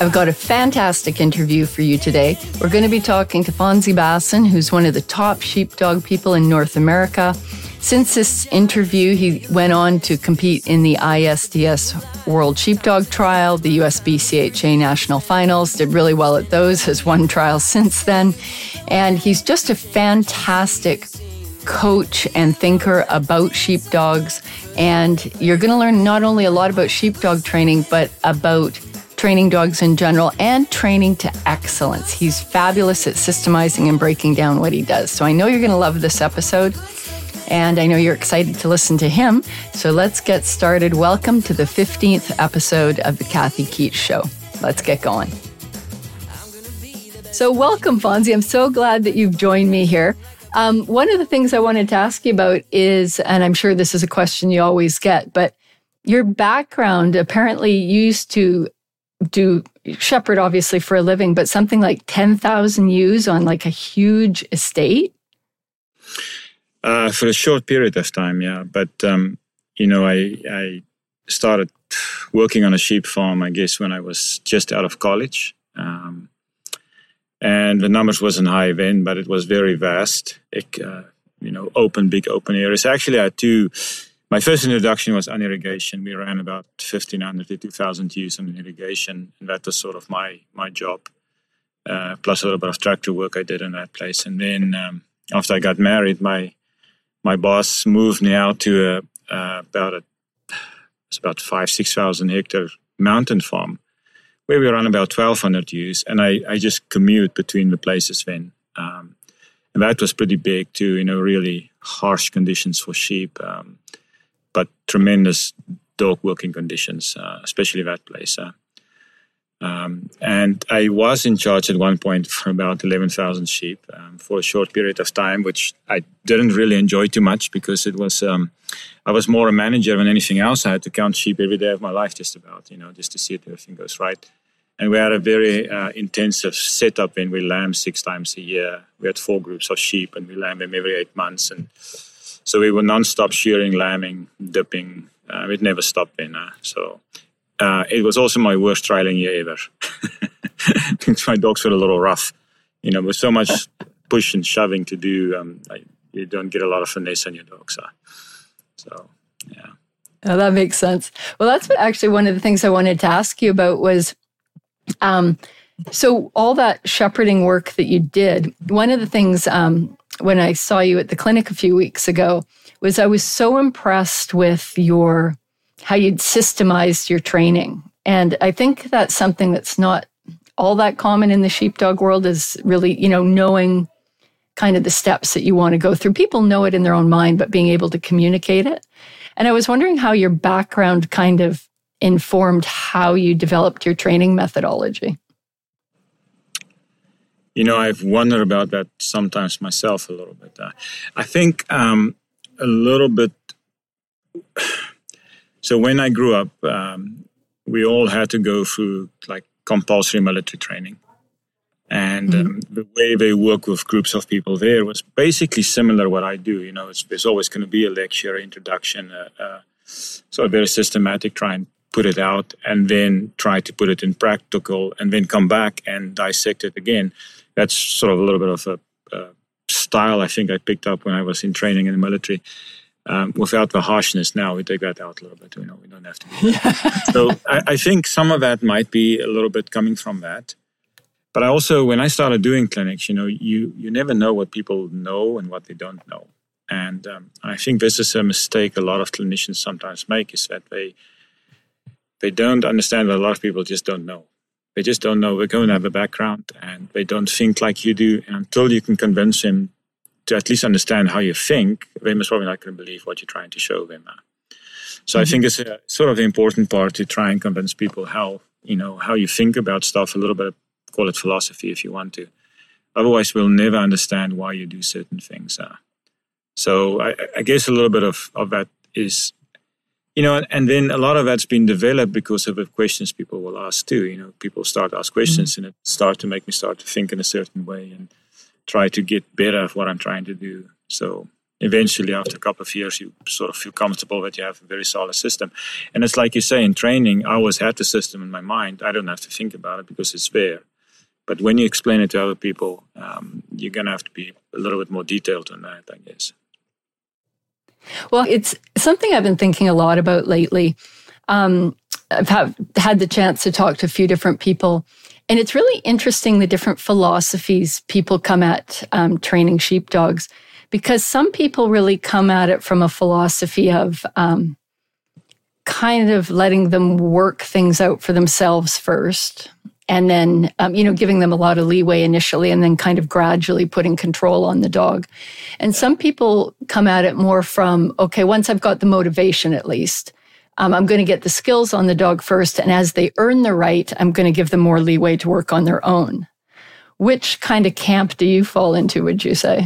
I've got a fantastic interview for you today. We're going to be talking to Fonzie Basson, who's one of the top sheepdog people in North America. Since this interview, he went on to compete in the ISDS World Sheepdog Trial, the USBCHA National Finals, did really well at those, has won trials since then. And he's just a fantastic coach and thinker about sheepdogs. And you're going to learn not only a lot about sheepdog training, but about training dogs in general and training to excellence. He's fabulous at systemizing and breaking down what he does. So I know you're going to love this episode, and I know you're excited to listen to him. So let's get started. Welcome to the 15th episode of the Kathy Keats Show. Let's get going. So welcome, Fonzie. I'm so glad that you've joined me here. One of the things I wanted to ask you about is, and I'm sure this is a question you always get, but your background, apparently you used to do shepherd, obviously, for a living, but something like 10,000 ewes on like a huge estate? For a short period of time, yeah. But, I started working on a sheep farm, I guess, when I was just out of college. And the numbers wasn't high then, but it was very vast. Big open areas. Actually, I had my first introduction was on irrigation. We ran about 1,500 to 2,000 ewes on irrigation, and that was sort of my job, plus a little bit of tractor work I did in that place. And then after I got married, my boss moved me out to about 6,000 hectare mountain farm, where we run about 1,200 ewes, and I just commute between the places then. And that was pretty big too, really harsh conditions for sheep, but tremendous dog working conditions, especially that place. And I was in charge at one point for about 11,000 sheep for a short period of time, which I didn't really enjoy too much because it was I was more a manager than anything else. I had to count sheep every day of my life, just about, just to see if everything goes right. And we had a very intensive setup when we lamb 6 times a year. We had 4 groups of sheep, and we lamb them every 8 months. And so we were non-stop shearing, lambing, dipping. It never stopped then. It was also my worst trialing year ever. My dogs were a little rough. With so much push and shoving to do, you don't get a lot of finesse on your dogs. So, yeah. Oh, that makes sense. Well, that's actually one of the things I wanted to ask you about was, so all that shepherding work that you did, one of the things when I saw you at the clinic a few weeks ago was I was so impressed with how you'd systemized your training. And I think that's something that's not all that common in the sheepdog world, is really, knowing kind of the steps that you want to go through. People know it in their own mind, but being able to communicate it. And I was wondering how your background kind of informed how you developed your training methodology. I've wondered about that sometimes myself a little bit. I think a little bit. So when I grew up, we all had to go through like compulsory military training. And the way they work with groups of people there was basically similar to what I do. There's always going to be a lecture, introduction, so very systematic, try and put it out, and then try to put it in practical, and then come back and dissect it again. That's sort of a little bit of a style I think I picked up when I was in training in the military. Without the harshness now, we take that out a little bit. We don't have to do that. So I think some of that might be a little bit coming from that. But I also, when I started doing clinics, you never know what people know and what they don't know. And I think this is a mistake a lot of clinicians sometimes make, is that they don't understand that a lot of people just don't know. They just don't know. They don't have a background, and they don't think like you do. And until you can convince them to at least understand how you think, they must probably not going to believe what you're trying to show them. So I think it's a sort of the important part to try and convince people how you think about stuff, a little bit, call it philosophy if you want to. Otherwise, we'll never understand why you do certain things. So I guess a little bit of that is, and then a lot of that's been developed because of the questions people will ask too. People start to ask questions, and it start to make me start to think in a certain way and try to get better at what I'm trying to do. So eventually, after a couple of years, you sort of feel comfortable that you have a very solid system. And it's like you say, in training, I always had the system in my mind. I don't have to think about it because it's there. But when you explain it to other people, you're going to have to be a little bit more detailed on that, I guess. Well, it's something I've been thinking a lot about lately. I've had the chance to talk to a few different people, and it's really interesting the different philosophies people come at training sheepdogs, because some people really come at it from a philosophy of kind of letting them work things out for themselves first, and then, giving them a lot of leeway initially and then kind of gradually putting control on the dog. And some people come at it more from, okay, once I've got the motivation at least, I'm going to get the skills on the dog first. And as they earn the right, I'm going to give them more leeway to work on their own. Which kind of camp do you fall into, would you say?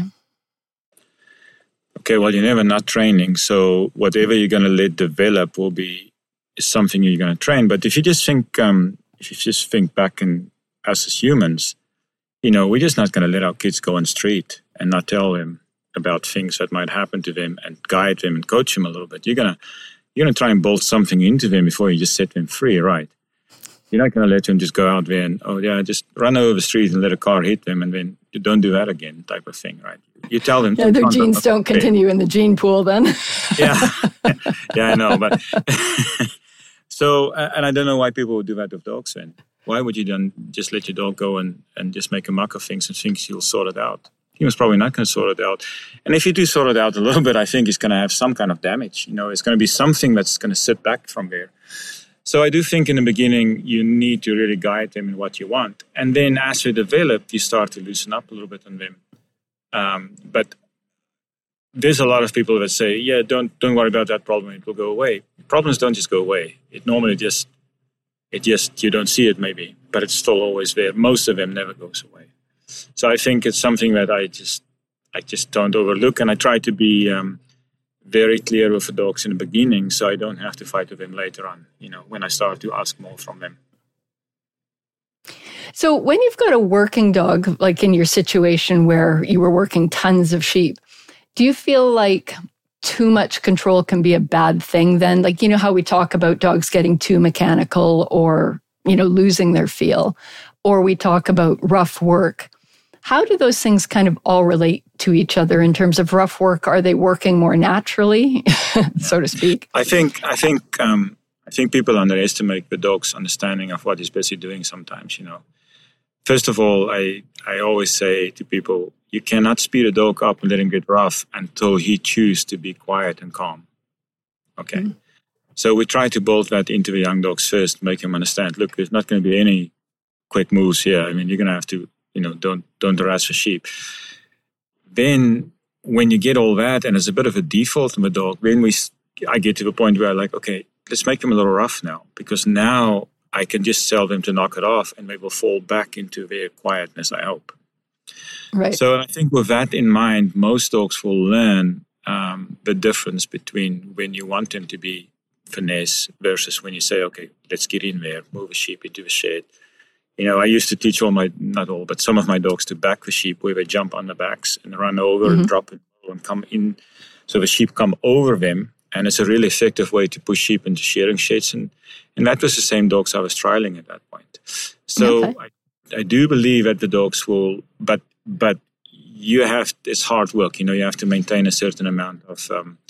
Okay, well, you're never not training. So whatever you're going to let develop is something you're going to train. But if you just think back and us as humans, we're just not going to let our kids go on the street and not tell them about things that might happen to them and guide them and coach them a little bit. You're going to try and bolt something into them before you just set them free, right? You're not going to let them just go out there and, just run over the street and let a car hit them and then you don't do that again type of thing, right? You tell them. Yeah, their genes don't continue in the gene pool then. Yeah, I know. But so, and I don't know why people would do that with dogs then. Why would you then just let your dog go and just make a muck of things and think you'll sort it out? He was probably not going to sort it out. And if you do sort it out a little bit, I think it's going to have some kind of damage. It's going to be something that's going to sit back from there. So I do think in the beginning, you need to really guide them in what you want. And then as they develop, you start to loosen up a little bit on them. But there's a lot of people that say, yeah, don't worry about that problem. It will go away. Problems don't just go away. It normally just, you don't see it maybe, but it's still always there. Most of them never goes away. So I think it's something that I just don't overlook. And I try to be very clear with the dogs in the beginning so I don't have to fight with them later on, when I start to ask more from them. So when you've got a working dog, like in your situation where you were working tons of sheep, do you feel like too much control can be a bad thing then? Like, how we talk about dogs getting too mechanical or, losing their feel, or we talk about rough work. How do those things kind of all relate to each other in terms of rough work? Are they working more naturally, so to speak? I think people underestimate the dog's understanding of what he's busy doing sometimes, First of all, I always say to people, you cannot speed a dog up and let him get rough until he chooses to be quiet and calm. Okay? Mm-hmm. So we try to build that into the young dogs first, make him understand, look, there's not going to be any quick moves here. I mean, you're going to have to, don't harass the sheep. Then when you get all that, and it's a bit of a default in the dog, then I get to the point where I'm like, okay, let's make them a little rough now, because now I can just tell them to knock it off and they will fall back into their quietness, I hope. Right. So I think with that in mind, most dogs will learn the difference between when you want them to be finesse versus when you say, okay, let's get in there, move a sheep into the shed. I used to teach not all, but some of my dogs to back the sheep where they jump on the backs and run over and drop and come in. So the sheep come over them. And it's a really effective way to push sheep into shearing sheds. And that was the same dogs I was trialing at that point. So okay. I do believe that the dogs will, but it's hard work. You have to maintain a certain amount of,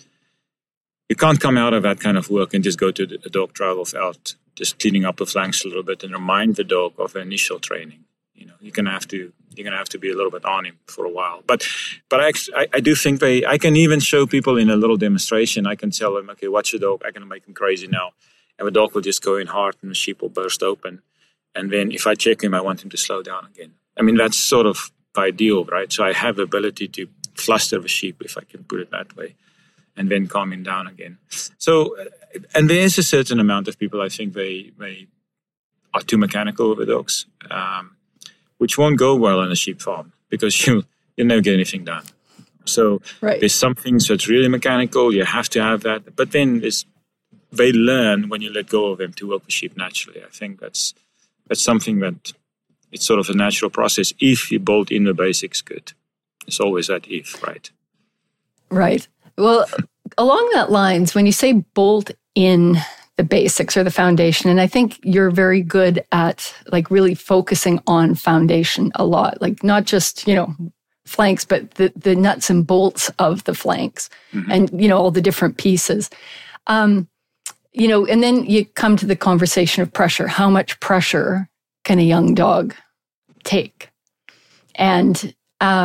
you can't come out of that kind of work and just go to a dog trial without just cleaning up the flanks a little bit and remind the dog of the initial training. You're gonna have to be a little bit on him for a while. But I do think I can even show people in a little demonstration. I can tell them, okay, watch the dog. I'm gonna make him crazy now, and the dog will just go in hard, and the sheep will burst open. And then if I check him, I want him to slow down again. I mean, that's sort of ideal, right? So I have the ability to fluster the sheep, if I can put it that way, and then calm him down again. So, and there is a certain amount of people, I think they are too mechanical with the dogs. Which won't go well on a sheep farm because you'll never get anything done. So There's some things that's really mechanical. You have to have that. But then they learn when you let go of them to work with sheep naturally. I think that's something that it's sort of a natural process if you build in the basics good. It's always that if, right? Right. Well, along that lines, when you say bolt in the basics or the foundation, and I think you're very good at like really focusing on foundation a lot, like not just, flanks, but the nuts and bolts of the flanks and, all the different pieces. And then you come to the conversation of pressure. How much pressure can a young dog take? And,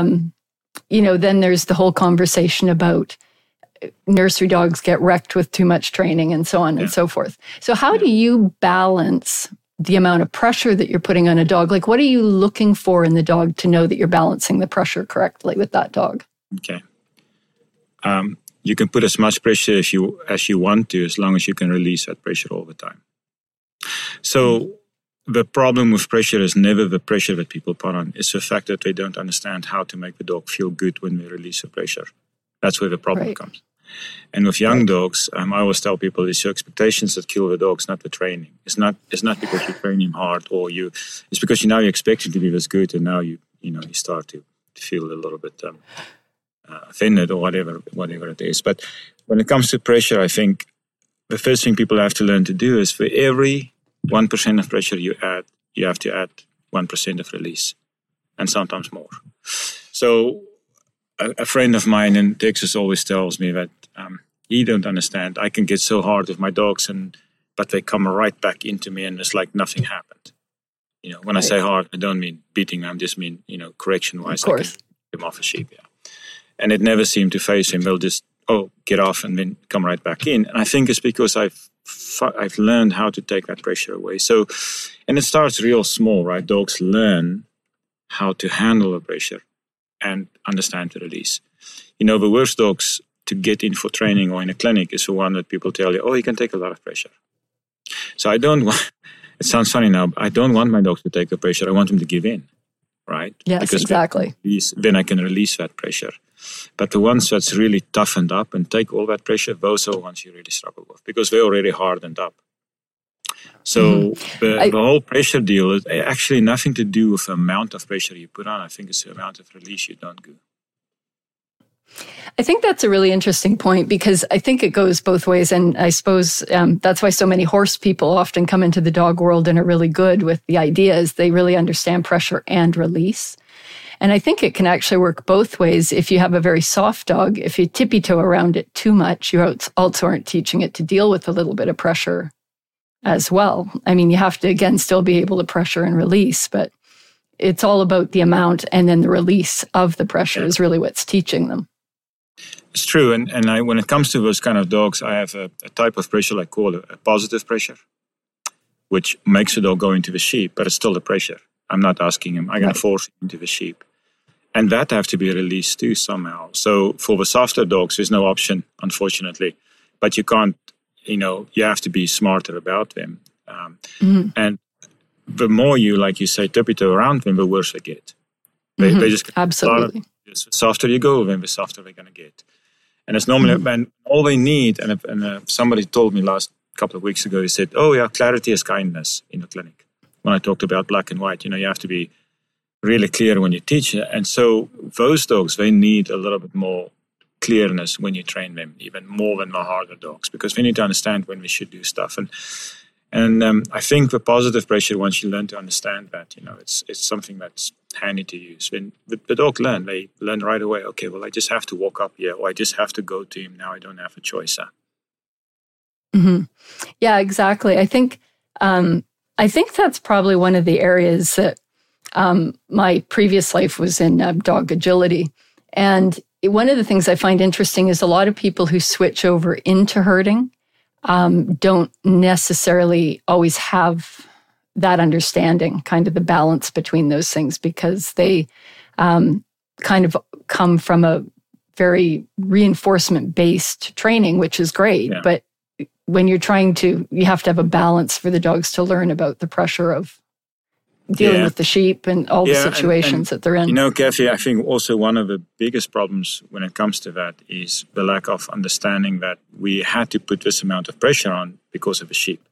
then there's the whole conversation about nursery dogs get wrecked with too much training and so on and so forth. So how do you balance the amount of pressure that you're putting on a dog? Like, what are you looking for in the dog to know that you're balancing the pressure correctly with that dog? Okay. You can put as much pressure as you want to, as long as you can release that pressure all the time. So the problem with pressure is never the pressure that people put on. It's the fact that they don't understand how to make the dog feel good when we release the pressure. That's where the problem comes. And with young dogs, I always tell people it's your expectations that kill the dogs, not the training. It's not because you train him hard it's because you expect him to be this good, and now you start to feel a little bit offended or whatever it is. But when it comes to pressure, I think the first thing people have to learn to do is for every 1% of pressure you add, you have to add 1% of release, and sometimes more. So a friend of mine in Texas always tells me that he don't understand. I can get so hard with my dogs, but they come right back into me, and it's like nothing happened. When I say hard, I don't mean beating them. I just mean, correction-wise, I can get them off a sheep. Yeah. And it never seemed to phase him. They'll just, get off and then come right back in. And I think it's because I've learned how to take that pressure away. So, and it starts real small, right? Dogs learn how to handle the pressure and understand the release. The worst dogs to get in for training or in a clinic is the one that people tell you, you can take a lot of pressure. So I don't want, it sounds funny now, but I don't want my dogs to take the pressure. I want them to give in, right? Yes, because exactly. Then I can release that pressure. But the ones that's really toughened up and take all that pressure, those are the ones you really struggle with because they're already hardened up. So the whole pressure deal is actually nothing to do with the amount of pressure you put on. I think it's the amount of release you don't do. I think that's a really interesting point because I think it goes both ways. And I suppose that's why so many horse people often come into the dog world and are really good with the ideas. They really understand pressure and release. And I think it can actually work both ways. If you have a very soft dog, if you tippy-toe around it too much, you also aren't teaching it to deal with a little bit of pressure as well. I mean, you have to, again, still be able to pressure and release, but it's all about the amount and then the release of the pressure is really what's teaching them. It's true. And when it comes to those kind of dogs, I have a type of pressure I call a positive pressure, which makes the dog go into the sheep, but it's still the pressure. I'm not asking him. I'm going to force him into the sheep. And that have to be released too somehow. So for the softer dogs, there's no option, unfortunately. But you can't, you have to be smarter about them. And the more you, like you say, tippy-toe around them, the worse they get. They just absolutely. The softer you go, then the softer they're going to get. And it's normally, and all they need, and somebody told me last couple of weeks ago, he said, clarity is kindness in the clinic. When I talked about black and white, you have to be really clear when you teach. And so those dogs, they need a little bit more clearness when you train them, even more than the harder dogs, because we need to understand when we should do stuff. And I think the positive pressure, once you learn to understand that, it's something that's handy to use. When the dog they learn right away, okay, well, I just have to walk up here, or I just have to go to him. Now I don't have a choice. Yeah, exactly. I think that's probably one of the areas that my previous life was in dog agility. And one of the things I find interesting is a lot of people who switch over into herding don't necessarily always have that understanding, kind of the balance between those things, because they kind of come from a very reinforcement-based training, which is great. Yeah. But when you're you have to have a balance for the dogs to learn about the pressure of dealing with the sheep and all the situations that they're in. Kathy, I think also one of the biggest problems when it comes to that is the lack of understanding that we had to put this amount of pressure on because of the sheep.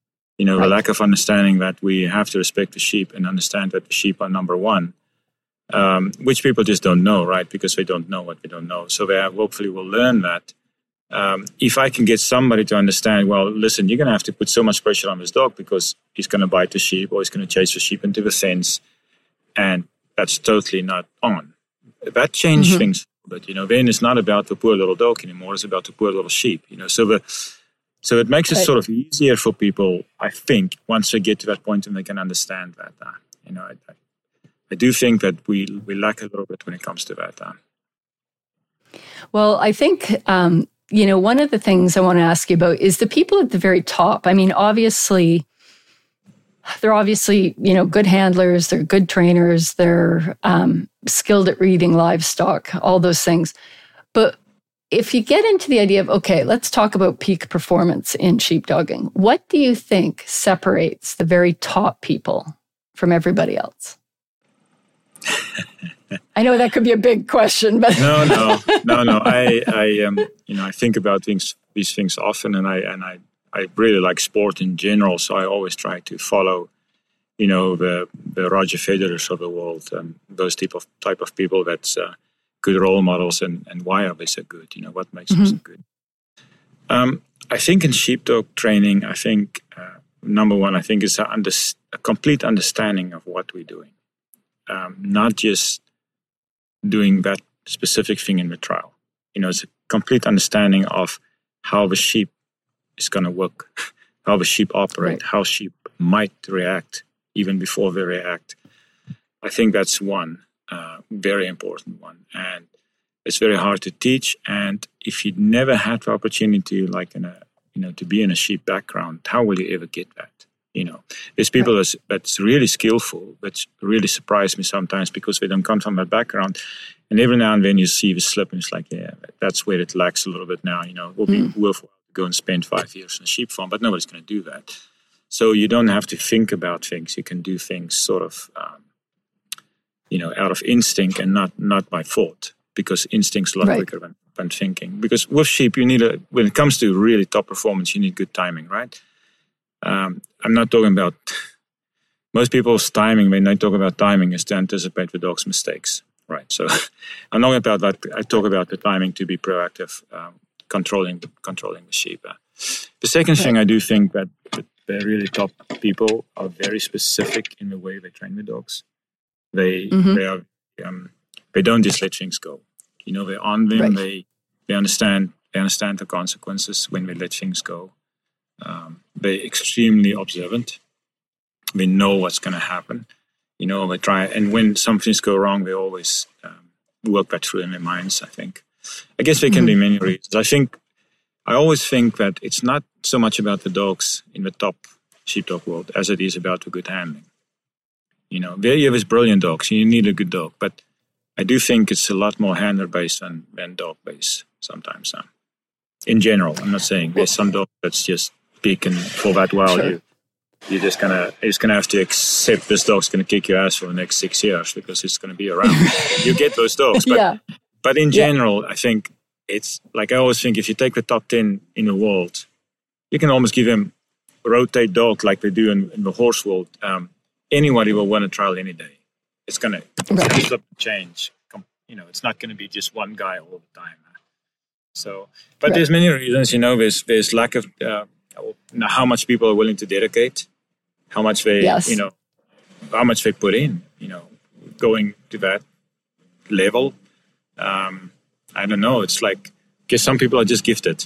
The lack of understanding that we have to respect the sheep and understand that the sheep are number one. which people just don't know, right? Because they don't know what we don't know. So they hopefully will learn that. If I can get somebody to understand, well, listen, you're going to have to put so much pressure on this dog because he's going to bite the sheep or he's going to chase the sheep into the fence, and that's totally not on. That changed things. But, then it's not about the poor little dog anymore. It's about the poor little sheep, So it makes it sort of easier for people, I think, once they get to that point and they can understand that. I do think that we lack a little bit when it comes to that. Well, I think, one of the things I want to ask you about is the people at the very top. I mean, they're obviously, good handlers, they're good trainers, they're skilled at reading livestock, all those things. But if you get into the idea of, okay, let's talk about peak performance in sheepdogging, what do you think separates the very top people from everybody else? I know that could be a big question, but no. I think about these things often, and I really like sport in general, so I always try to follow, the Roger Federers of the world, those type of people that's good role models, and why are they so good? What makes them so good? I think in sheepdog training, number one, is a complete understanding of what we're doing, not just doing that specific thing in the trial. It's a complete understanding of how the sheep is going to work, how the sheep operate, how sheep might react even before they react. I think that's one very important one, and it's very hard to teach. And if you never had the opportunity, to be in a sheep background, how will you ever get that? There's people that's really skillful, that really surprise me sometimes because they don't come from that background. And every now and then you see the slip, and it's like, yeah, that's where it lacks a little bit now. It will be worthwhile to go and spend 5 years in a sheep farm, but nobody's going to do that. So you don't have to think about things. You can do things sort of, out of instinct and not by thought, because instinct's a lot quicker than thinking. Because with sheep, you need when it comes to really top performance, you need good timing, right? I'm not talking about most people's timing. When I talk about timing, is to anticipate the dog's mistakes, right? So I'm not about that. I talk about the timing to be proactive, controlling the sheep. The second thing, I do think that the really top people are very specific in the way they train the dogs. They don't just let things go. They're on them. They understand the consequences when they let things go. They're extremely observant. They know what's going to happen. They try, and when some things go wrong, they always work that through in their minds, I think. I guess there can be many reasons. I always think that it's not so much about the dogs in the top sheepdog world as it is about the good handling. There you have this brilliant dogs, you need a good dog, but I do think it's a lot more handler-based than dog-based sometimes. In general, I'm not saying there's some dog that's just big and for that while you're just gonna have to accept this dog's gonna kick your ass for the next 6 years because it's gonna be around. You get those dogs, but in general, I think it's like I always think if you take the top 10 in the world, you can almost give them rotate dog like they do in the horse world. Anybody will win a trial any day. It's gonna change. It's not gonna be just one guy all the time. So, but there's many reasons. There's lack of how much people are willing to dedicate, how much they how much they put in. Going to that level. I don't know. It's like, I guess some people are just gifted.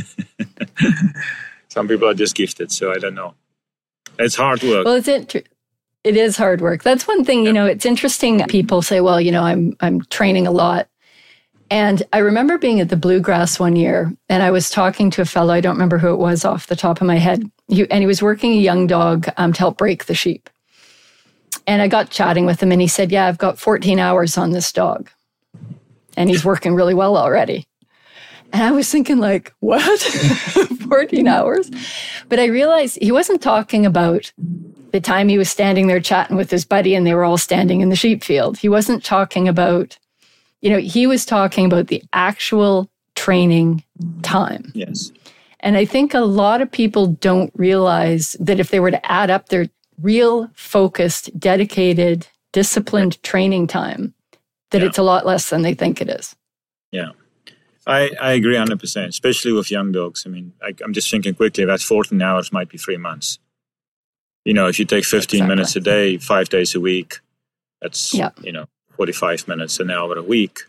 Some people are just gifted. So I don't know. It's hard work. Well, it is hard work. That's one thing, it's interesting. People say, well, I'm training a lot. And I remember being at the Bluegrass one year, and I was talking to a fellow, I don't remember who it was off the top of my head, and he was working a young dog to help break the sheep. And I got chatting with him, and he said, yeah, I've got 14 hours on this dog. And he's working really well already. And I was thinking like, what? 14 hours? But I realized he wasn't talking about the time he was standing there chatting with his buddy and they were all standing in the sheep field. He wasn't talking about, he was talking about the actual training time. Yes. And I think a lot of people don't realize that if they were to add up their real focused, dedicated disciplined training time, that it's a lot less than they think it is. Yeah. I agree 100%, especially with young dogs. I mean, I'm just thinking quickly, that 14 hours might be 3 months. If you take 15 minutes a day, 5 days a week, that's, 45 minutes an hour a week.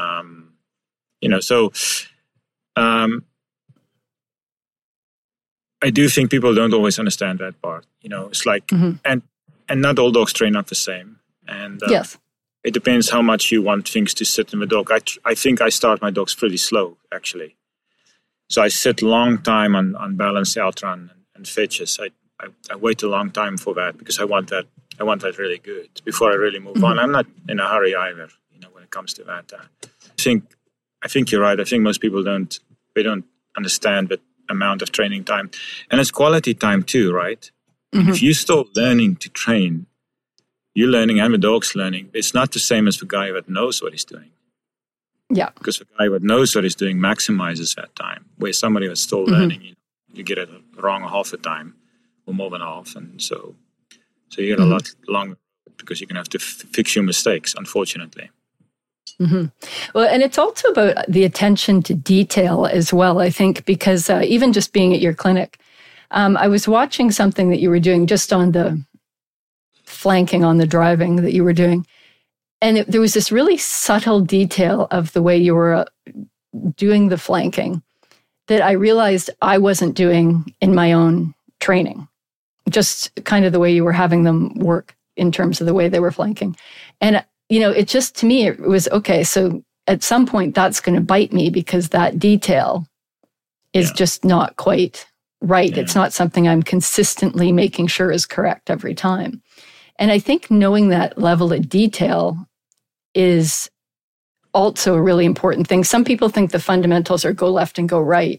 I do think people don't always understand that part. It's like, and not all dogs train up the same. And yes. It depends how much you want things to sit in the dog. I think I start my dogs pretty slow, actually. So I sit long time on balance, outrun, and fetches. I wait a long time for that because I want that really good before I really move on. I'm not in a hurry either, when it comes to that. I think you're right. I think most people don't understand the amount of training time. And it's quality time too, right? If you start learning to train, you're learning and the dog's learning. It's not the same as the guy that knows what he's doing. Yeah. Because the guy that knows what he's doing maximizes that time. Where somebody that's still learning, you get it wrong half the time or more than half. And so you get a lot longer because you're going to have to fix your mistakes, unfortunately. Well, and it's also about the attention to detail as well, I think, because even just being at your clinic, I was watching something that you were doing just on the flanking, on the driving that you were doing. And there was this really subtle detail of the way you were doing the flanking that I realized I wasn't doing in my own training, just kind of the way you were having them work in terms of the way they were flanking. And, it just, to me, it was, okay, so at some point that's going to bite me because that detail is just not quite right. Yeah. It's not something I'm consistently making sure is correct every time. And I think knowing that level of detail is also a really important thing. Some people think the fundamentals are go left and go right.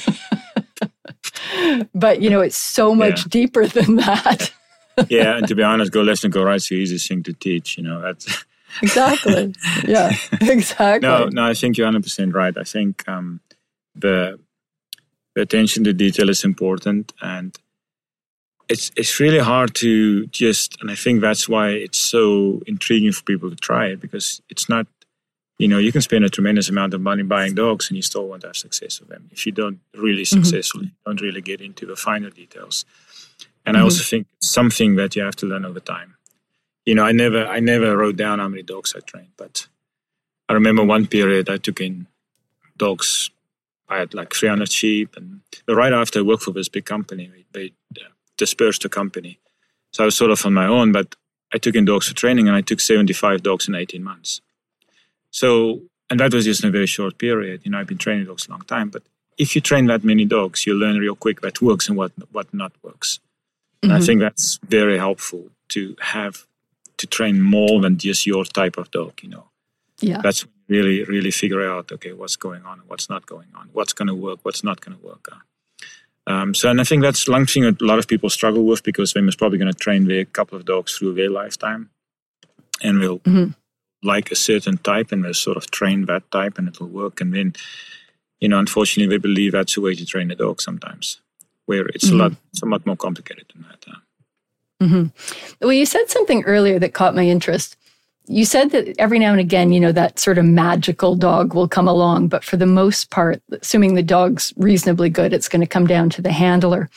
But, it's so much deeper than that. Yeah, and to be honest, go left and go right is the easiest thing to teach, That's Exactly. Yeah, exactly. No, I think you're 100% right. I think the attention to detail is important, and it's really hard to and I think that's why it's so intriguing for people to try it, because it's not, you can spend a tremendous amount of money buying dogs and you still won't have success with them. If you don't really successfully, don't really get into the finer details. And I also think it's something that you have to learn over time. I never wrote down how many dogs I trained, but I remember one period I took in dogs. I had like 300 sheep, and right after I worked for this big company, they dispersed the company. So I was sort of on my own, but I took in dogs for training, and I took 75 dogs in 18 months. So, and that was just in a very short period. I've been training dogs a long time, but if you train that many dogs, you learn real quick what works and what not works. And I think that's very helpful to have to train more than just your type of dog, Yeah. That's really, really figure out, okay, what's going on, what's not going on, what's going to work, what's not going to work. And I think that's one thing that a lot of people struggle with, because they're most probably going to train a couple of dogs through their lifetime and will like a certain type and they'll sort of train that type and it'll work. And then, unfortunately, they believe that's the way to train a dog sometimes, where it's somewhat more complicated than that. Well, you said something earlier that caught my interest. You said that every now and again, that sort of magical dog will come along, but for the most part, assuming the dog's reasonably good, it's going to come down to the handler.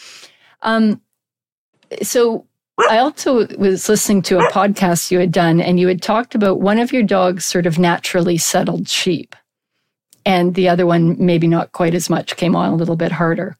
So I also was listening to a podcast you had done, and you had talked about one of your dogs sort of naturally settled sheep, and the other one maybe not quite as much, came on a little bit harder.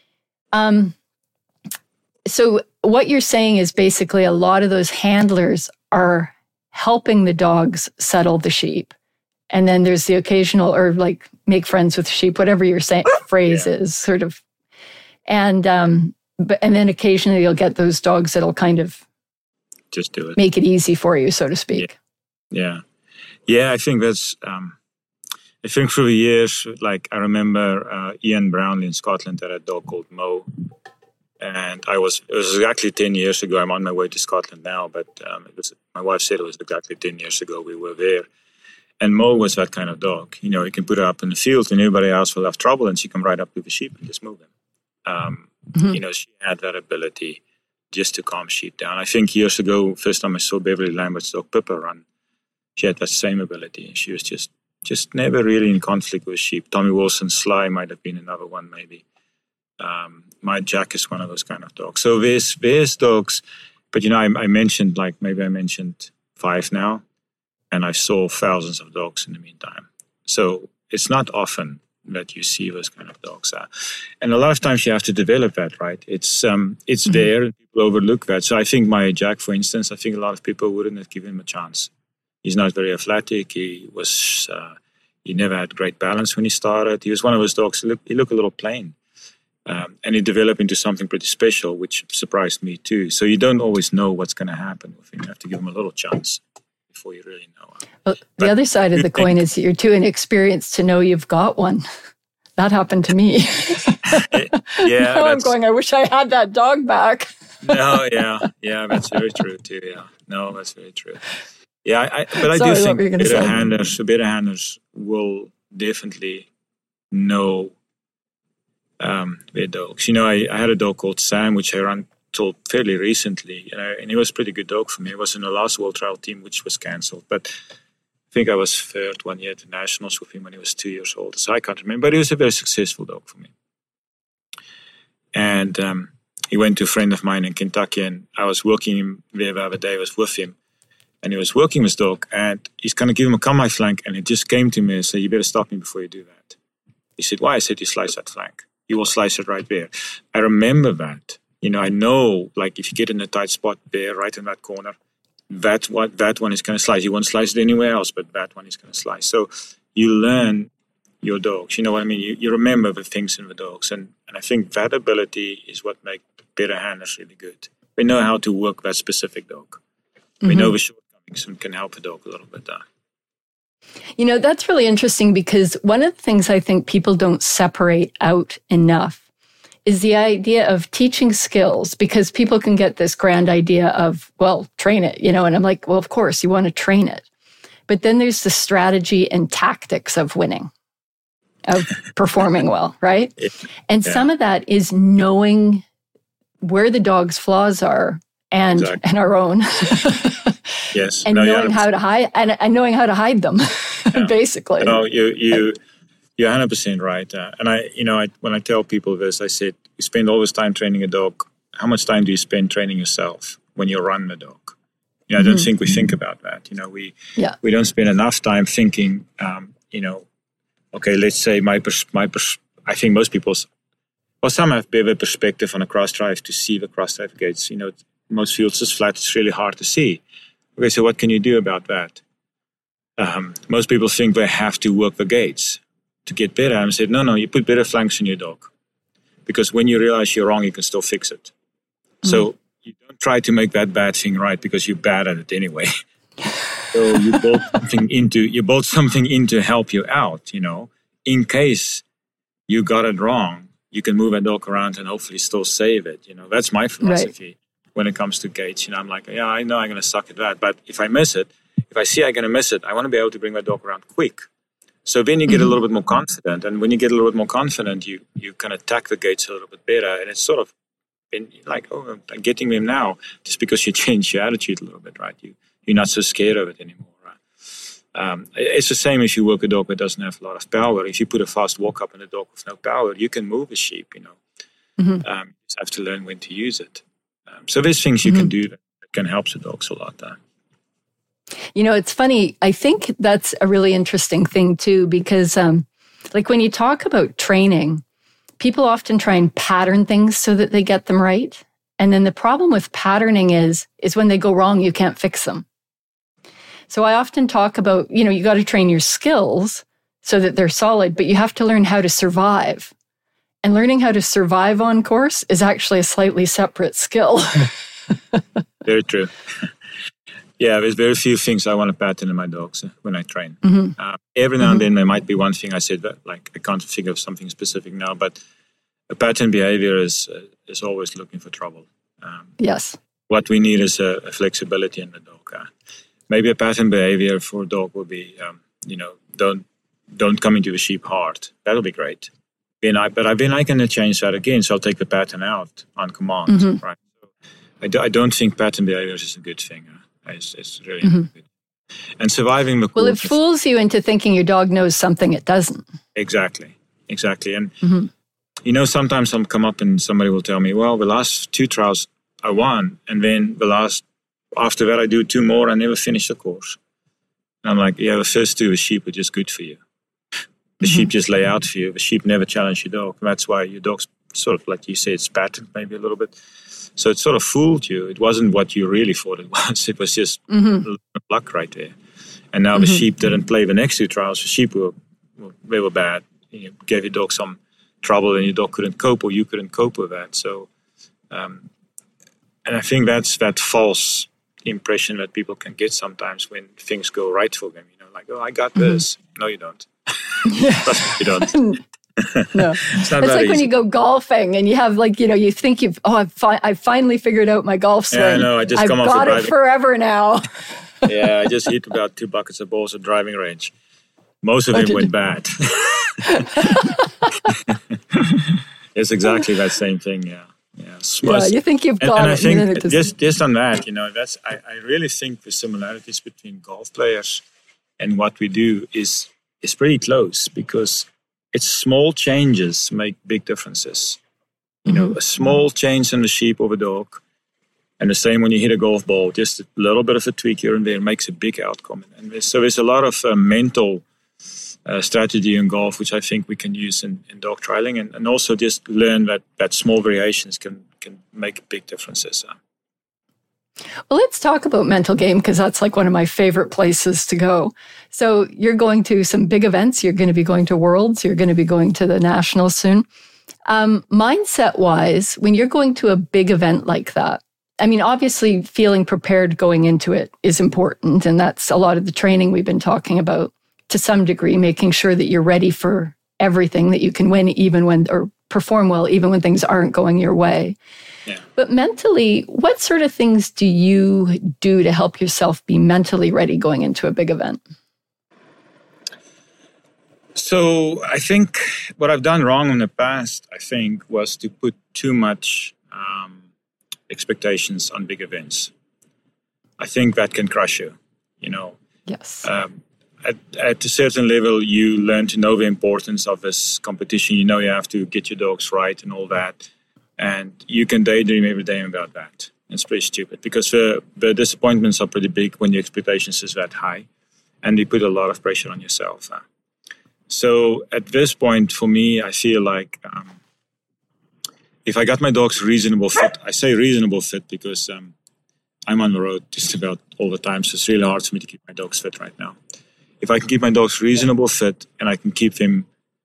So what you're saying is basically a lot of those handlers are helping the dogs settle the sheep. And then there's the occasional, or like make friends with sheep, whatever your phrase is, sort of. And then occasionally you'll get those dogs that'll kind of just do it, make it easy for you, so to speak. Yeah. I think that's, I think through the years, like I remember Ian Brownlee in Scotland had a dog called Mo. And it was exactly 10 years ago. I'm on my way to Scotland now, but my wife said it was exactly 10 years ago we were there. And Mo was that kind of dog. You can put her up in the field and everybody else will have trouble, and she come right up to the sheep and just move them. She had that ability just to calm sheep down. I think years ago, first time I saw Beverly Lambert's dog Pippa run, she had that same ability. She was just never really in conflict with sheep. Tommy Wilson's Sly might have been another one, maybe. My Jack is one of those kind of dogs. So there's dogs, but I mentioned, maybe I mentioned 5 now, and I saw thousands of dogs in the meantime. So it's not often that you see those kind of dogs. And a lot of times you have to develop that, right? It's there, and people overlook that. So I think my Jack, for instance, I think a lot of people wouldn't have given him a chance. He's not very athletic. He never had great balance when he started. He was one of those dogs. He looked a little plain. And he developed into something pretty special, which surprised me too. So you don't always know what's going to happen with him. You have to give him a little chance before you really know. Well, the other side of the coin is you're too inexperienced to know you've got one. That happened to me. Yeah. Now I'm going, I wish I had that dog back. No, yeah, that's very true too. Yeah, no, that's very true. Yeah, but I Sorry, do think better handlers will definitely know their dogs. I had a dog called Sam, which I ran till fairly recently, and he was a pretty good dog for me. He was in the last World Trial team, which was cancelled, but I think I was third one year at the Nationals with him when he was 2 years old. So I can't remember, but he was a very successful dog for me. And he went to a friend of mine in Kentucky, and I was working there the other day. I was with him, and he was working with his dog, and he's going to give him a come my flank, and he just came to me and said, "You better stop me before you do that." He said, "Why?" I said, "You slice that flank. You will slice it right there." I remember that. I know, if you get in a tight spot there, right in that corner, that one is going to slice. You won't slice it anywhere else, but that one is going to slice. So you learn your dogs. You know what I mean? You remember the things in the dogs. And I think that ability is what makes better handlers really good. We know how to work that specific dog. We know the shortcomings and can help the dog a little bit there. That's really interesting because one of the things I think people don't separate out enough is the idea of teaching skills, because people can get this grand idea of, well, train it, and I'm like, well, of course, you want to train it. But then there's the strategy and tactics of winning, of performing well, right? And some of that is knowing where the dog's flaws are and our own. Yes. And knowing how to hide and knowing how to hide them, basically. No, you're 100% right. And when I tell people this, I said, you spend all this time training a dog. How much time do you spend training yourself when you run the dog? I don't think we think about that. We don't spend enough time thinking, okay, let's say I think most people's, some have better perspective on a cross drive to see the cross drive gates. Most fields is flat. It's really hard to see. Okay, so what can you do about that? Most people think they have to work the gates to get better. And I said, no, you put better flanks in your dog. Because when you realize you're wrong, you can still fix it. So you don't try to make that bad thing right because you're bad at it anyway. So you build something in to help you out, in case you got it wrong, you can move a dog around and hopefully still save it. That's my philosophy when it comes to gates. I'm like, yeah, I know I'm going to suck at that. But if I miss it, if I see I'm going to miss it, I want to be able to bring my dog around quick. So then you get a little bit more confident. And when you get a little bit more confident, you can attack the gates a little bit better. And it's sort of been like, oh, I'm getting them now, just because you change your attitude a little bit, right? You're not so scared of it anymore, right? It's the same if you work a dog that doesn't have a lot of power. If you put a fast walk up in a dog with no power, you can move a sheep, You just have to learn when to use it. So there's things you can do that can help the dogs a lot there. It's funny. I think that's a really interesting thing too, because when you talk about training, people often try and pattern things so that they get them right. And then the problem with patterning is when they go wrong, you can't fix them. So I often talk about, you got to train your skills so that they're solid, but you have to learn how to survive. And learning how to survive on course is actually a slightly separate skill. Very true. Yeah, there's very few things I want to pattern in my dogs when I train. Every now and then there might be one thing I said that, I can't think of something specific now, but a pattern behavior is always looking for trouble. Yes. What we need is a flexibility in the dog. Maybe a pattern behavior for a dog would be, don't come into the sheep hard. That'll be great. Then I can change that again. So I'll take the pattern out on command, right? So I don't think pattern behaviors is a good thing. It's really not good. And surviving the course. Well, it fools you into thinking your dog knows something it doesn't. Exactly. And, sometimes I'll come up and somebody will tell me, well, the last 2 trials I won. And then after that, I do 2 more. I never finish the course. And I'm like, yeah, the first 2 sheep are just good for you. The sheep just lay out for you. The sheep never challenge your dog. That's why your dog's sort of, like you say, it's patterned maybe a little bit. So it sort of fooled you. It wasn't what you really thought it was. It was just luck right there. And now the sheep didn't play the next 2 trials. The sheep they were bad. You gave your dog some trouble and your dog couldn't cope, or you couldn't cope with that. So, and I think that's that false impression that people can get sometimes when things go right for them. Like, oh, I got this. No, you don't. Trust me, you don't. No, it's like when you go golfing and you have you think I've finally figured out my golf swing. Yeah, no, I just I've come off got the it forever now. Yeah, I just hit about 2 buckets of balls at driving range. Most of them went bad. It's exactly that same thing. Yeah. You think you've got and it. I think just on that, I really think the similarities between golf players and what we do is pretty close, because it's small changes make big differences. A small change in the sheep or the dog, and the same when you hit a golf ball, just a little bit of a tweak here and there makes a big outcome. And so there's a lot of mental strategy in golf, which I think we can use in dog trialing, and also just learn that small variations can make big differences. Well, let's talk about mental game, because that's like one of my favorite places to go. So you're going to some big events. You're going to be going to Worlds. You're going to be going to the Nationals soon. Mindset-wise, when you're going to a big event like that, I mean, obviously feeling prepared going into it is important. And that's a lot of the training we've been talking about to some degree, making sure that you're ready for everything, that you can win or perform well, even when things aren't going your way. Yeah. But mentally, what sort of things do you do to help yourself be mentally ready going into a big event? So I think what I've done wrong in the past, was to put too much expectations on big events. I think that can crush you, Yes. At a certain level, you learn to know the importance of this competition. You have to get your dogs right and all that. And you can daydream every day about that. It's pretty stupid, because the disappointments are pretty big when your expectations is that high, and you put a lot of pressure on yourself. So at this point, for me, I feel like if I got my dogs reasonable fit, I say reasonable fit because I'm on the road just about all the time, so it's really hard for me to keep my dogs fit right now. If I can keep my dogs reasonable fit and I can keep them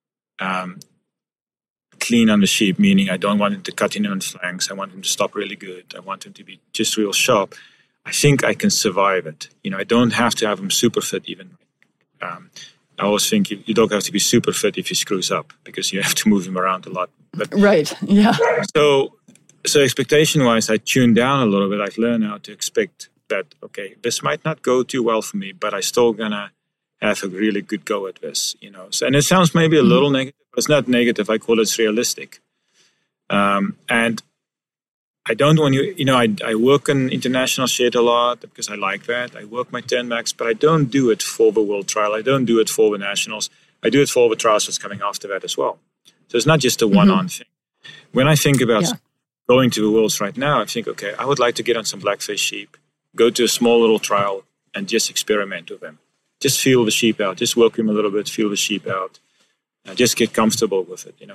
clean on the sheep, meaning I don't want them to cut in on flanks, I want them to stop really good, I want them to be just real sharp, I think I can survive it. I don't have to have them super fit even. I always think your dog has to be super fit if he screws up, because you have to move him around a lot. But, right, yeah. So expectation-wise, I tune down a little bit. I've learned how to expect that, okay, this might not go too well for me, but I'm still going to have a really good go at this, So, and it sounds maybe a little negative, but it's not negative. I call it realistic. And I don't want I work in international shit a lot because I like that. I work my 10 max, but I don't do it for the world trial. I don't do it for the nationals. I do it for all the trials that's coming after that as well. So it's not just a one-on thing. When I think about going to the worlds right now, I think, okay, I would like to get on some blackface sheep, go to a small little trial and just experiment with them. Just feel the sheep out. Just work them a little bit, feel the sheep out. Just get comfortable with it,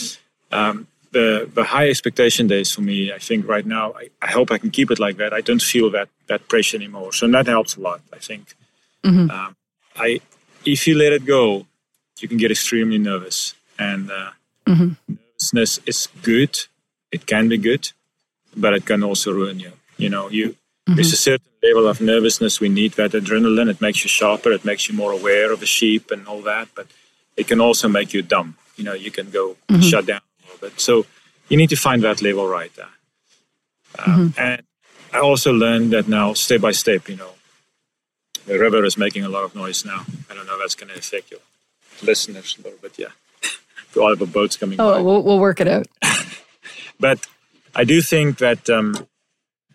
The high expectation days for me, I think right now, I hope I can keep it like that. I don't feel that pressure anymore. So that helps a lot, I think. If you let it go, you can get extremely nervous. And nervousness is good. It can be good, but it can also ruin you. There's a certain level of nervousness. We need that adrenaline. It makes you sharper. It makes you more aware of the sheep and all that. But it can also make you dumb. You can go shut down a little bit. So you need to find that level right there. And I also learned that now, step by step, the river is making a lot of noise now. I don't know if that's going to affect your listeners a little bit, yeah. All of the boats coming by. We'll work it out. But I do think that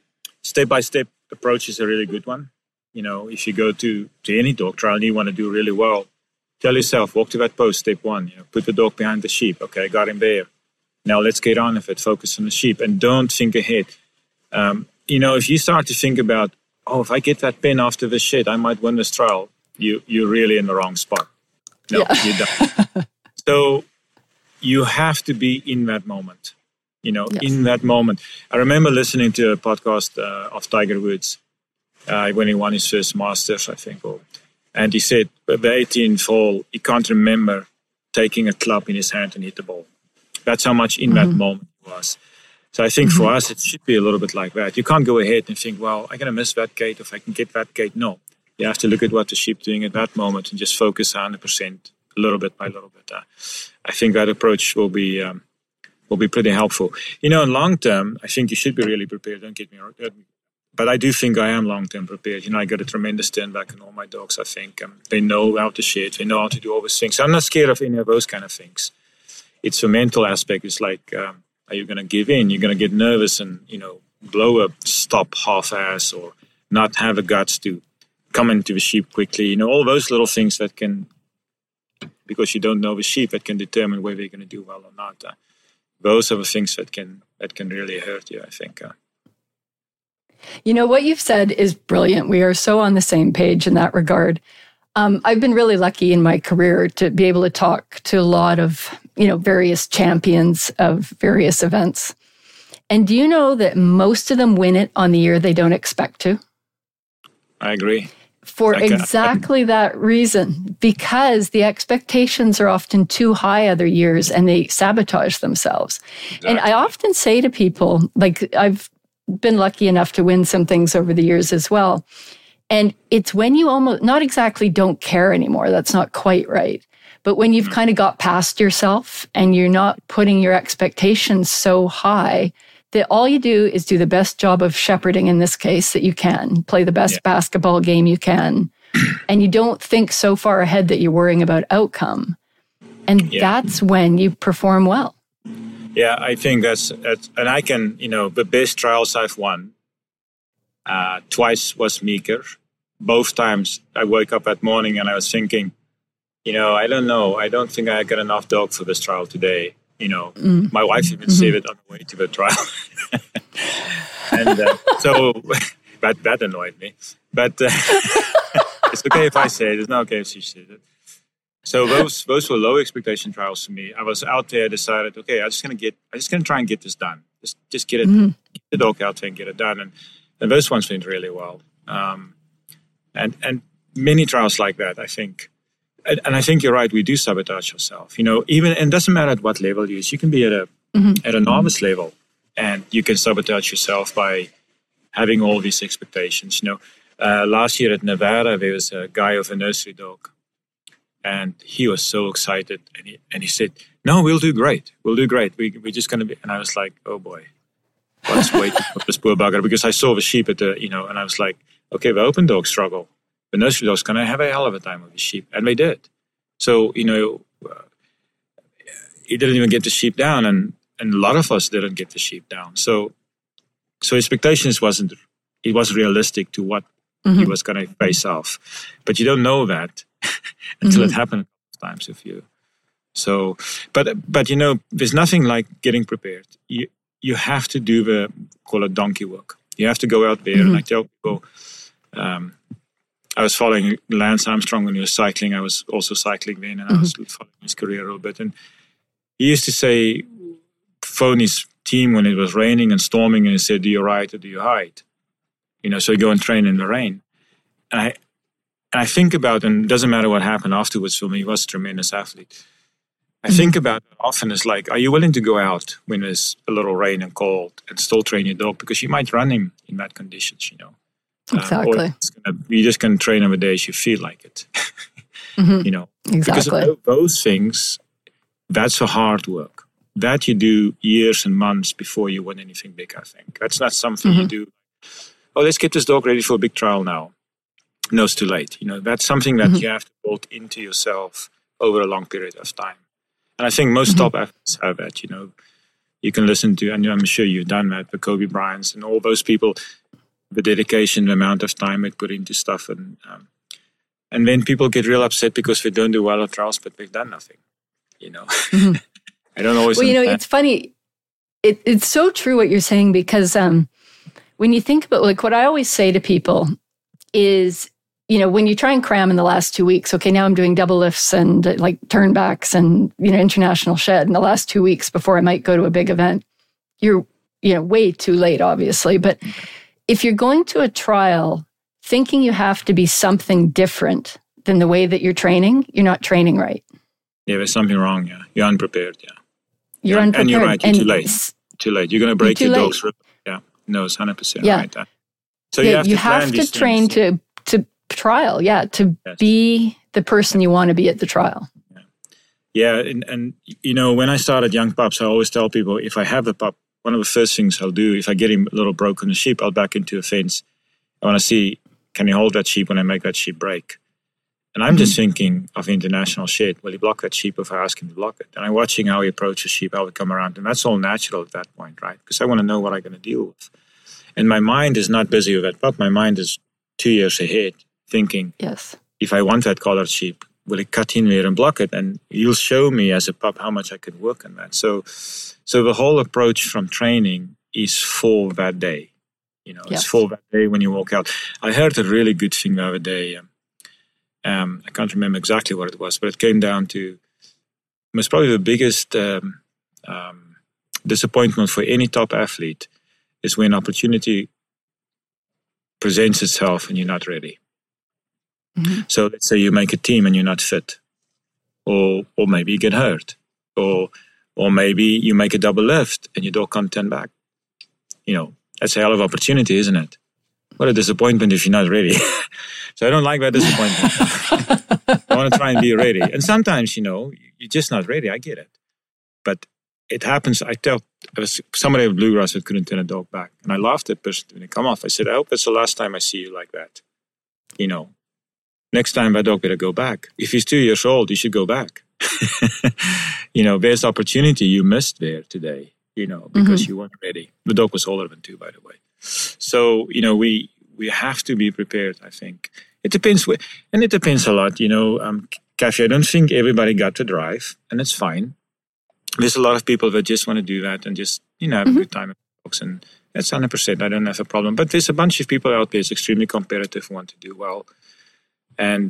step-by-step approach is a really good one. You know, if you go to any dog trial and you want to do really well, tell yourself, walk to that post, step one. You know, put the dog behind the sheep. Okay, got him there. Now let's get on with it. Focus on the sheep and don't think ahead. You know, if you start to think about, if I get that pen after the shed, I might win this trial, you're really in the wrong spot. No, you don't. So you have to be in that moment. You know, in that moment. I remember listening to a podcast of Tiger Woods when he won his first Masters, I think. And he said, the 18th hole, he can't remember taking a club in his hand and hit the ball. That's how much in that moment it was. So I think for us, it should be a little bit like that. You can't go ahead and think, well, I'm going to miss that gate if I can get that gate. No, you have to look at what the sheep's doing at that moment and just focus 100%, little bit by little bit. I think that approach will be pretty helpful. You know, in long term, I think you should be really prepared. Don't get me wrong. But I do think I am long-term prepared. You know, I got a tremendous turn back in all my dogs, I think. They know how to shed. They know how to do all those things. I'm not scared of any of those kind of things. It's a mental aspect. It's like, are you going to give in? You're going to get nervous and, you know, blow a stop half-ass or not have the guts to come into the sheep quickly. You know, all those little things that can, because you don't know the sheep, that can determine whether you're going to do well or not. Those are the things that can really hurt you, I think. You know, what you've said is brilliant. We are so on the same page in that regard. I've been really lucky in my career to be able to talk to a lot of, you know, various champions of various events. And do you know that most of them win it on the year they don't expect to? I agree. For exactly that reason, because the expectations are often too high other years and they sabotage themselves. Exactly. And I often say to people, like, I've been lucky enough to win some things over the years as well. And it's when you almost, not exactly don't care anymore, that's not quite right. But when you've kind of got past yourself and you're not putting your expectations so high that all you do is do the best job of shepherding in this case that you can, play the best basketball game you can. And you don't think so far ahead that you're worrying about outcome. And that's when you perform well. Yeah, I think that's, and I can, you know, the best trials I've won, twice was Meeker. Both times I woke up that morning and I was thinking, you know, I don't know. I don't think I got enough dog for this trial today. You know, my wife even said it on the way to the trial. And so that annoyed me. But it's okay if I say it. It's not okay if she says it. So those were low expectation trials for me. I was out there, decided, okay, I'm just gonna try and get this done. Just get it, get the dog out there and get it done. And those ones went really well. And many trials like that, I think. And I think you're right. We do sabotage ourselves. You know, even, and it doesn't matter at what level you use. You can be at a novice level, and you can sabotage yourself by having all these expectations. You know, last year at Nevada, there was a guy with a nursery dog. And he was so excited, and he said, "No, we'll do great. We'll do great. We're just going to be." And I was like, "Oh boy, what's waiting for this poor bugger?" Because I saw the sheep at the, you know, and I was like, "Okay, the open dogs struggle. The nursery dogs going to have a hell of a time with the sheep," and they did. So, you know, he didn't even get the sheep down, and a lot of us didn't get the sheep down. So expectations wasn't realistic to what he was going to face off, but you don't know that until it happened a couple of times with you. So, but you know, there's nothing like getting prepared. You have to do the, call it donkey work. You have to go out there, and I tell people, I was following Lance Armstrong when he was cycling. I was also cycling then, and I was following his career a little bit. And he used to say, phone his team when it was raining and storming, and he said, "Do you ride or do you hide?" You know, so you go and train in the rain. And I think about, and it doesn't matter what happened afterwards for me, he was a tremendous athlete. I think about it often as like, are you willing to go out when there's a little rain and cold and still train your dog? Because you might run him in bad conditions, you know. Exactly. You just can train him the days you feel like it. You know. Exactly. Because those things, that's a hard work. That you do years and months before you win anything big, I think. That's not something you do. Oh, let's get this dog ready for a big trial now. No, it's too late. You know, that's something that you have to build into yourself over a long period of time. And I think most top athletes have that, you know. You can listen to, and I'm sure you've done that, the Kobe Bryants and all those people. the dedication, the amount of time we put into stuff. And then people get real upset because we don't do well at trials, but we've done nothing, Mm-hmm. I don't always understand. It's funny. It's so true what you're saying, because when you think about, like, what I always say to people is, when you try and cram in the last 2 weeks, okay, now I'm doing double lifts and like turnbacks and, international shed in the last 2 weeks before I might go to a big event, you're, way too late, obviously. But if you're going to a trial thinking you have to be something different than the way that you're training, you're not training right. Yeah, there's something wrong. Yeah, you're unprepared. Yeah, you're unprepared. And you're right. You're too late. Too late. You're going to break your dog's rib. Yeah, no, it's 100% right. So you have to train to trial. Yeah, to be the person you want to be at the trial. Yeah, and when I started Young Pups, I always tell people, if I have a pup, one of the first things I'll do, if I get him a little broken, the sheep, I'll back into a fence. I want to see, can he hold that sheep when I make that sheep break? And I'm just thinking of international shed. Will he block that sheep if I ask him to block it? And I'm watching how he approaches sheep, how he come around. And that's all natural at that point, right? Because I want to know what I'm going to deal with. And my mind is not busy with that pup. My mind is 2 years ahead, thinking, if I want that collared sheep, will he cut in there and block it? And he'll show me as a pup how much I can work on that. So the whole approach from training is for that day. It's for that day when you walk out. I heard a really good thing the other day. I can't remember exactly what it was, but it came down to, most probably the biggest disappointment for any top athlete is when opportunity presents itself and you're not ready. Mm-hmm. So let's say you make a team and you're not fit, or maybe you get hurt, or maybe you make a double lift and your dog can't turn back. That's a hell of an opportunity, isn't it? What a disappointment if you're not ready. So I don't like that disappointment. I want to try and be ready. And sometimes, you're just not ready. I get it. But it happens. There was somebody with bluegrass that couldn't turn a dog back. And I laughed at the person when they come off. I said, I hope it's the last time I see you like that. Next time that dog better go back. If he's 2 years old, he should go back. There's opportunity you missed there today, because you weren't ready. The dog was older than 2, by the way. So, we have to be prepared, I think. It depends, and it depends a lot, Kathy, I don't think everybody got to drive, and it's fine. There's a lot of people that just want to do that and just, have a good time with dogs, and that's 100%. I don't have a problem. But there's a bunch of people out there that's extremely competitive, who want to do well, and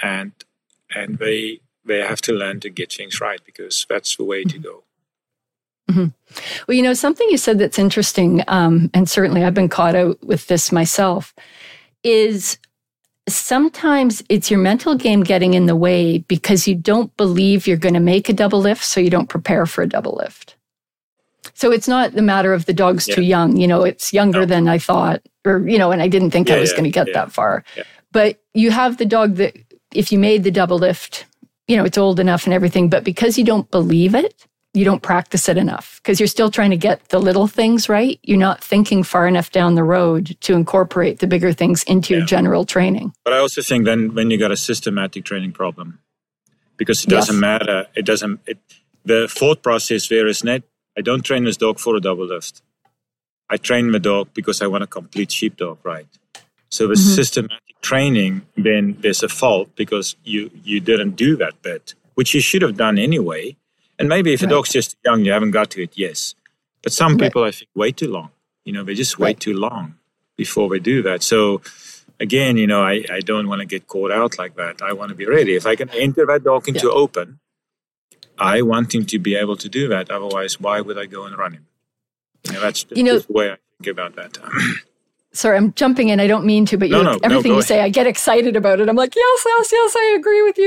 they have to learn to get things right, because that's the way to go. Mm-hmm. Well, something you said that's interesting, and certainly I've been caught out with this myself, is sometimes it's your mental game getting in the way because you don't believe you're going to make a double lift, so you don't prepare for a double lift. So it's not the matter of the dog's too young, it's younger than I thought, or, and I didn't think I was going to get that far. Yeah. But you have the dog that, if you made the double lift, it's old enough and everything, but because you don't believe it, you don't practice it enough, because you're still trying to get the little things right. You're not thinking far enough down the road to incorporate the bigger things into your general training. But I also think then when you got a systematic training problem, because it doesn't matter. The thought process there is not, I don't train this dog for a double lift. I train the dog because I want a complete sheepdog, right? So the systematic training, then there's a fault because you didn't do that bit, which you should have done anyway. And maybe if a dog's just young, you haven't got to it, yes. But some people, I think, wait too long. They just wait too long before they do that. So, again, I don't want to get caught out like that. I want to be ready. If I can enter that dog into open, I want him to be able to do that. Otherwise, why would I go and run him? That's the way I think about that. Sorry, I'm jumping in. I don't mean to, but everything you say, I get excited about it. I'm like, yes, I agree with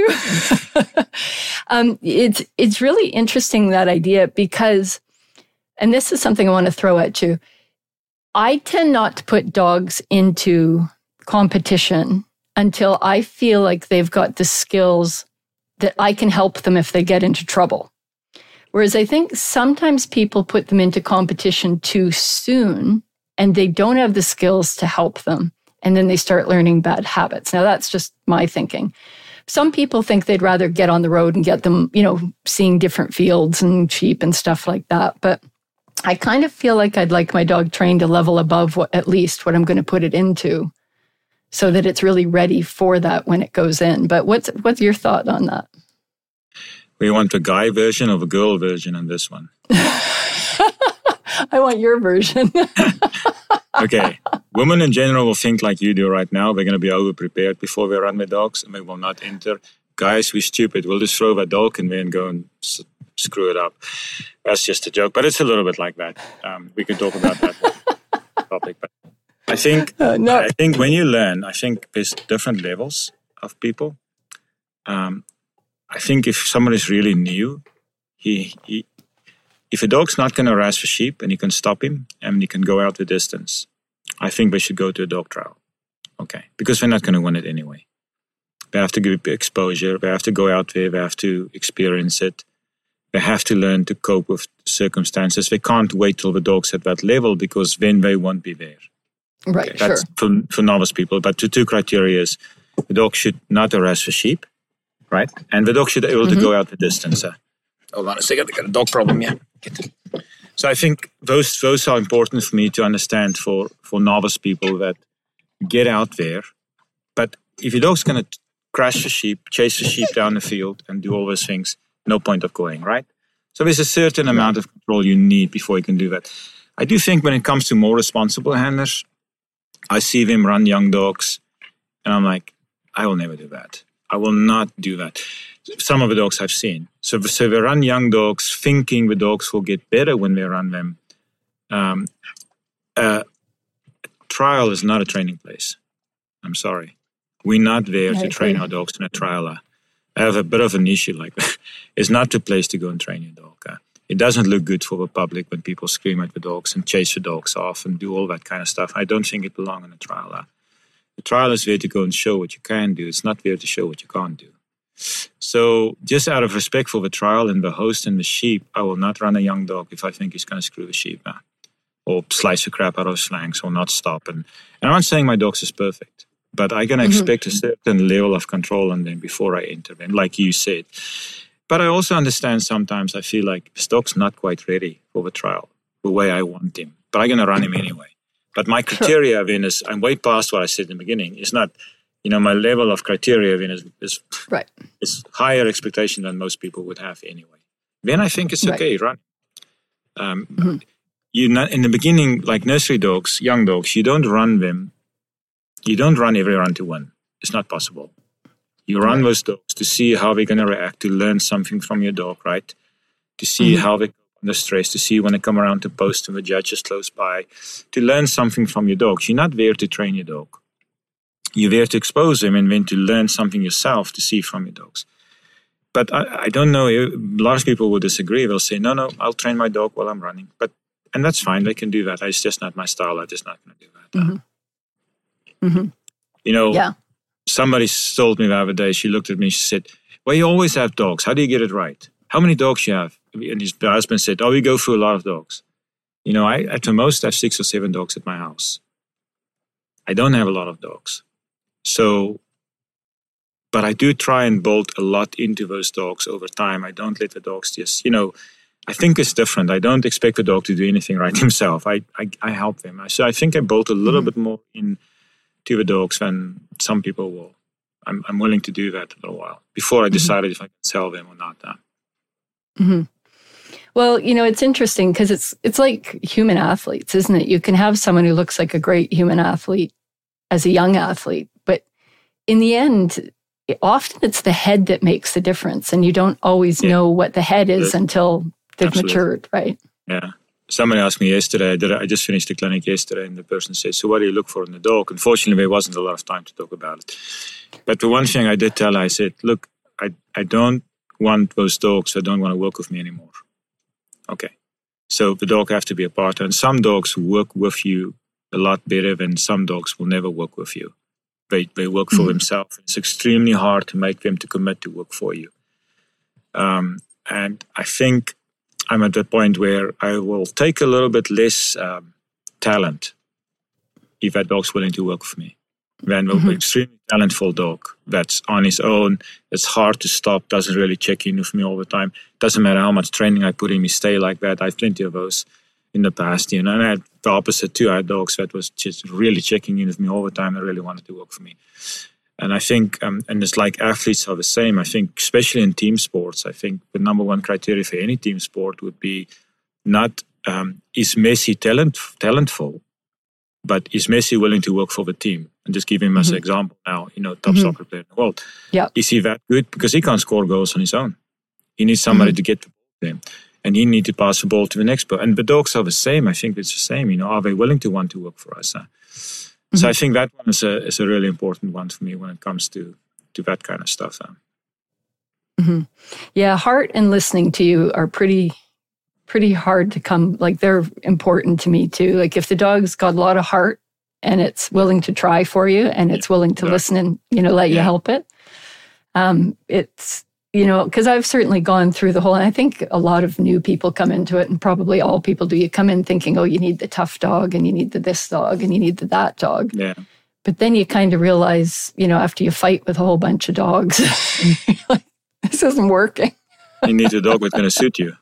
you. It's really interesting, that idea, because, and this is something I want to throw at you, I tend not to put dogs into competition until I feel like they've got the skills that I can help them if they get into trouble. Whereas I think sometimes people put them into competition too soon, and they don't have the skills to help them. And then they start learning bad habits. Now, that's just my thinking. Some people think they'd rather get on the road and get them, seeing different fields and sheep and stuff like that. But I kind of feel like I'd like my dog trained a level above at least what I'm going to put it into, so that it's really ready for that when it goes in. But what's your thought on that? We want a guy version of a girl version on this one. I want your version. Okay. Women in general will think like you do right now. We're going to be over-prepared before we run with dogs, and we will not enter. Guys, we're stupid. We'll just throw a dog and then go and screw it up. That's just a joke, but it's a little bit like that. We could talk about that topic. But I think when you learn, I think there's different levels of people. I think if someone is really new, if a dog's not going to harass the sheep and you can stop him and he can go out the distance, I think they should go to a dog trial. Okay, because they're not going to win it anyway. They have to give exposure. They have to go out there. They have to experience it. They have to learn to cope with circumstances. They can't wait till the dog's at that level, because then they won't be there. Right, okay, that's for novice people. But the two criteria is the dog should not harass the sheep, right? And the dog should be able to go out the distance. Hold on a second, I got a dog problem here. So I think those are important for me to understand for novice people, that get out there. But if your dog's going to crash the sheep, chase the sheep down the field and do all those things, no point of going, right? So there's a certain amount of control you need before you can do that. I do think when it comes to more responsible handlers, I see them run young dogs and I'm like, I will never do that. I will not do that. Some of the dogs I've seen. So they run young dogs thinking the dogs will get better when they run them. Trial is not a training place. I'm sorry. We're not there to train our dogs in a trial. I have a bit of an issue like that. It's not the place to go and train your dog. It doesn't look good for the public when people scream at the dogs and chase the dogs off and do all that kind of stuff. I don't think it belongs in a trial. The trial is there to go and show what you can do. It's not there to show what you can't do. So just out of respect for the trial and the host and the sheep, I will not run a young dog if I think he's going to screw the sheep or slice the crap out of his flanks or not stop. And I'm not saying my dogs is perfect, but I'm going to expect a certain level of control on them before I enter them, like you said. But I also understand sometimes I feel like this dog's not quite ready for the trial the way I want him, but I'm going to run him anyway. But my criteria then is, I'm way past what I said in the beginning. It's not, my level of criteria then is higher expectation than most people would have anyway. Then I think it's okay, run. You not in the beginning, like nursery dogs, young dogs, you don't run them. You don't run every run to win. It's not possible. You run those dogs to see how they're going to react, to learn something from your dog, right? To see how they cope under stress, to see when they come around to post and the judge is close by, to learn something from your dogs. You're not there to train your dog. You're there to expose them and then to learn something yourself to see from your dogs. But I don't know, a lot of people will disagree. They'll say, no, I'll train my dog while I'm running. And that's fine, they can do that. It's just not my style. I'm just not going to do that. Somebody told me the other day, she looked at me, she said, well, you always have dogs. How do you get it right? How many dogs you have? And his husband said, we go through a lot of dogs. I at the most have 6 or 7 dogs at my house. I don't have a lot of dogs. So, but I do try and build a lot into those dogs over time. I don't let the dogs just, I think it's different. I don't expect the dog to do anything right himself. I help them. So I think I built a little bit more into the dogs than some people will. I'm willing to do that a little while before I decided if I can sell them or not. Well, it's interesting because it's like human athletes, isn't it? You can have someone who looks like a great human athlete as a young athlete, but in the end, often it's the head that makes the difference, and you don't always know what the head is until they've matured, right? Yeah. Somebody asked me yesterday, I just finished the clinic yesterday, and the person said, so what do you look for in the dog? Unfortunately, there wasn't a lot of time to talk about it. But the one thing I did tell her, I said, look, I don't want those dogs that don't want to work with me anymore. Okay. So the dog have to be a partner. And some dogs work with you a lot better than some dogs will never work with you. They work for themselves. It's extremely hard to make them to commit to work for you. And I think I'm at the point where I will take a little bit less talent if that dog's willing to work for me than an extremely talentful dog that's on his own, that's hard to stop, doesn't really check in with me all the time. Doesn't matter how much training I put in, he stay like that. I have plenty of those. in the past, and I had the opposite too. I had dogs that was just really checking in with me all the time and really wanted to work for me. And I think, and it's like athletes are the same. I think, especially in team sports, I think the number one criteria for any team sport would be not is Messi talentful, but is Messi willing to work for the team? And just give him as an example now, top soccer player in the world. Yeah. Is he that good? Because he can't score goals on his own. He needs somebody to get the ball to him. And he needs to pass the ball to the next player. And the dogs are the same. I think it's the same. Are they willing to want to work for us? So I think that one is a really important one for me when it comes to that kind of stuff. Yeah, heart and listening to you are pretty hard to come. Like, they're important to me too. Like, if the dog's got a lot of heart and it's willing to try for you and it's willing to listen and, let you help it. It's, because I've certainly gone through the whole, and I think a lot of new people come into it, and probably all people do. You come in thinking, oh, you need the tough dog and you need the this dog and you need the that dog. Yeah. But then you kind of realize, after you fight with a whole bunch of dogs, like, this isn't working. You need a dog that's going to suit you.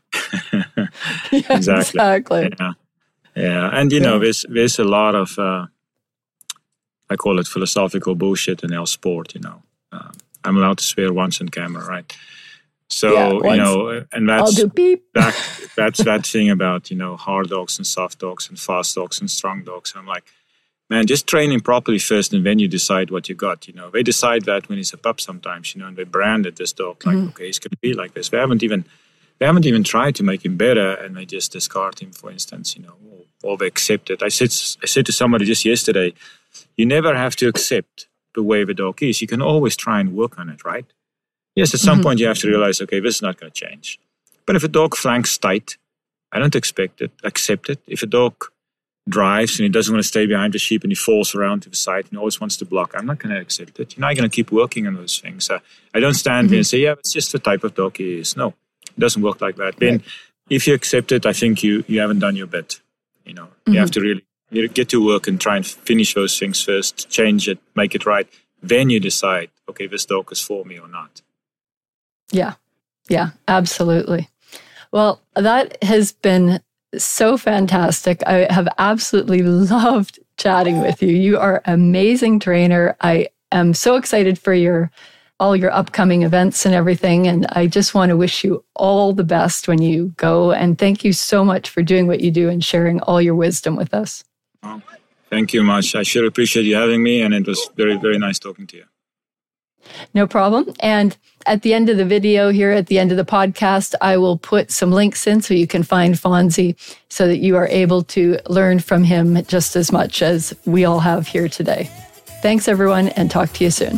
Exactly. Yeah. And, there's a lot of, I call it philosophical bullshit in our sport, I'm allowed to swear once on camera, right? So, and that's, I'll do beep. that's that thing about, hard dogs and soft dogs and fast dogs and strong dogs. I'm like, man, just train him properly first and then you decide what you got. They decide that when he's a pup sometimes, and they branded this dog like, okay, he's going to be like this. They haven't even tried to make him better, and they just discard him, for instance, or they accept it. I said to somebody just yesterday, you never have to accept the way the dog is. You can always try and work on it, right? Yes, at some point you have to realize, okay, this is not going to change. But if a dog flanks tight, I don't accept it. If a dog drives and he doesn't want to stay behind the sheep and he falls around to the side and he always wants to block, I'm not going to accept it. I'm going to keep working on those things. I don't stand there and say, yeah, it's just the type of dog he is. No, it doesn't work like that. Then if you accept it, I think you haven't done your bit. You have to really get to work and try and finish those things first, change it, make it right. Then you decide, okay, this dog is for me or not. Yeah, absolutely. Well, that has been so fantastic. I have absolutely loved chatting with you. You are an amazing trainer. I am so excited for all your upcoming events and everything. And I just want to wish you all the best when you go. And thank you so much for doing what you do and sharing all your wisdom with us. Oh, thank you much. I sure appreciate you having me. And it was very, very nice talking to you. No problem. And at the end of the video here, at the end of the podcast, I will put some links in so you can find Fonzie so that you are able to learn from him just as much as we all have here today. Thanks, everyone, and talk to you soon.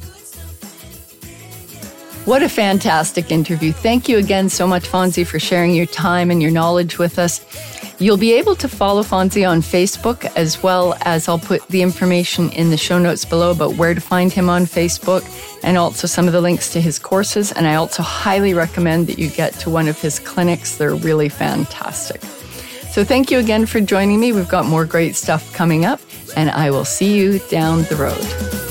What a fantastic interview. Thank you again so much, Fonzie, for sharing your time and your knowledge with us. You'll be able to follow Fonzie on Facebook, as well as I'll put the information in the show notes below about where to find him on Facebook and also some of the links to his courses. And I also highly recommend that you get to one of his clinics. They're really fantastic. So thank you again for joining me. We've got more great stuff coming up, and I will see you down the road.